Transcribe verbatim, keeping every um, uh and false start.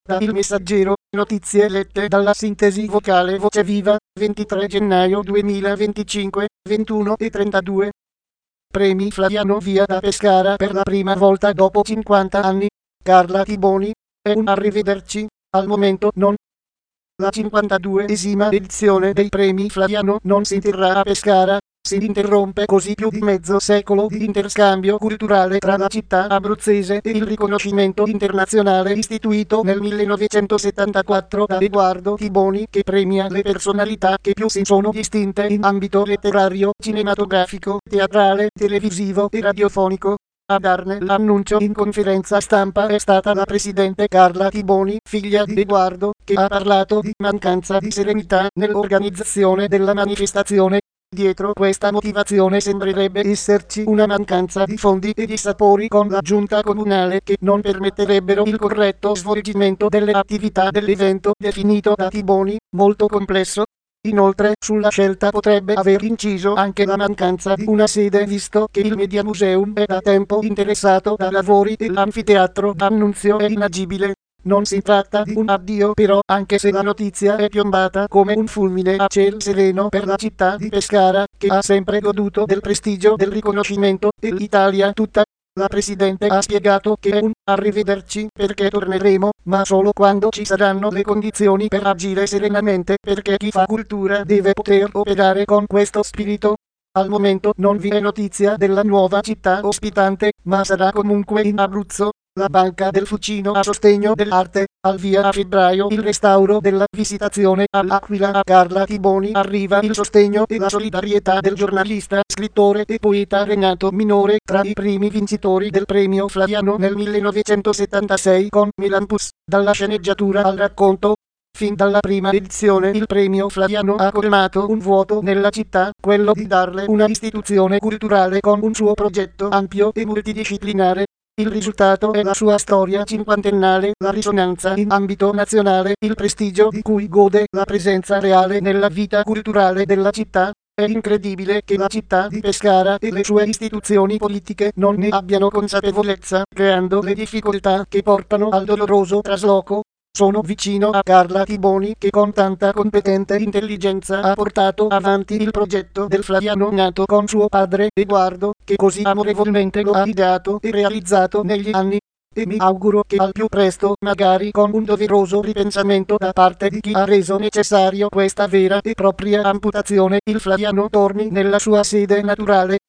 Da Il Messaggero, notizie lette dalla sintesi vocale Voce Viva, ventitré gennaio duemilaventicinque, ventuno e trentadue. Premi Flaviano via da Pescara per la prima volta dopo cinquanta anni. Carla Tiboni. È un arrivederci, al momento non. La cinquantaduesima edizione dei Premi Flaviano non si terrà a Pescara. Si interrompe così più di mezzo secolo di interscambio culturale tra la città abruzzese e il riconoscimento internazionale istituito nel millenovecentosettantaquattro da Edoardo Tiboni, che premia le personalità che più si sono distinte in ambito letterario, cinematografico, teatrale, televisivo e radiofonico. A darne l'annuncio in conferenza stampa è stata la presidente Carla Tiboni, figlia di Edoardo, che ha parlato di mancanza di serenità nell'organizzazione della manifestazione. Dietro questa motivazione sembrerebbe esserci una mancanza di fondi e di sapori con la giunta comunale che non permetterebbero il corretto svolgimento delle attività dell'evento definito da Tiboni, molto complesso. Inoltre, sulla scelta potrebbe aver inciso anche la mancanza di una sede, visto che il Media Museum è da tempo interessato da lavori e l'anfiteatro d'Annunzio è inagibile. Non si tratta di un addio però, anche se la notizia è piombata come un fulmine a ciel sereno per la città di Pescara, che ha sempre goduto del prestigio del riconoscimento, e l'Italia tutta. La Presidente ha spiegato che è un arrivederci perché torneremo, ma solo quando ci saranno le condizioni per agire serenamente, perché chi fa cultura deve poter operare con questo spirito. Al momento non vi è notizia della nuova città ospitante, ma sarà comunque in Abruzzo. La Banca del Fucino a sostegno dell'arte, al via a febbraio il restauro della Visitazione all'Aquila. A Carla Tiboni arriva il sostegno e la solidarietà del giornalista, scrittore e poeta Renato Minore, tra i primi vincitori del premio Flaviano nel millenovecentosettantasei con Melampus. Dalla sceneggiatura al racconto. Fin dalla prima edizione il premio Flaviano ha colmato un vuoto nella città, quello di darle una istituzione culturale con un suo progetto ampio e multidisciplinare. Il risultato è la sua storia cinquantennale, la risonanza in ambito nazionale, il prestigio di cui gode, la presenza reale nella vita culturale della città. È incredibile che la città di Pescara e le sue istituzioni politiche non ne abbiano consapevolezza, creando le difficoltà che portano al doloroso trasloco. Sono vicino a Carla Tiboni, che con tanta competente intelligenza ha portato avanti il progetto del Flaviano nato con suo padre Edoardo, che così amorevolmente lo ha ideato e realizzato negli anni. E mi auguro che al più presto, magari con un doveroso ripensamento da parte di chi ha reso necessario questa vera e propria amputazione, il Flaviano torni nella sua sede naturale.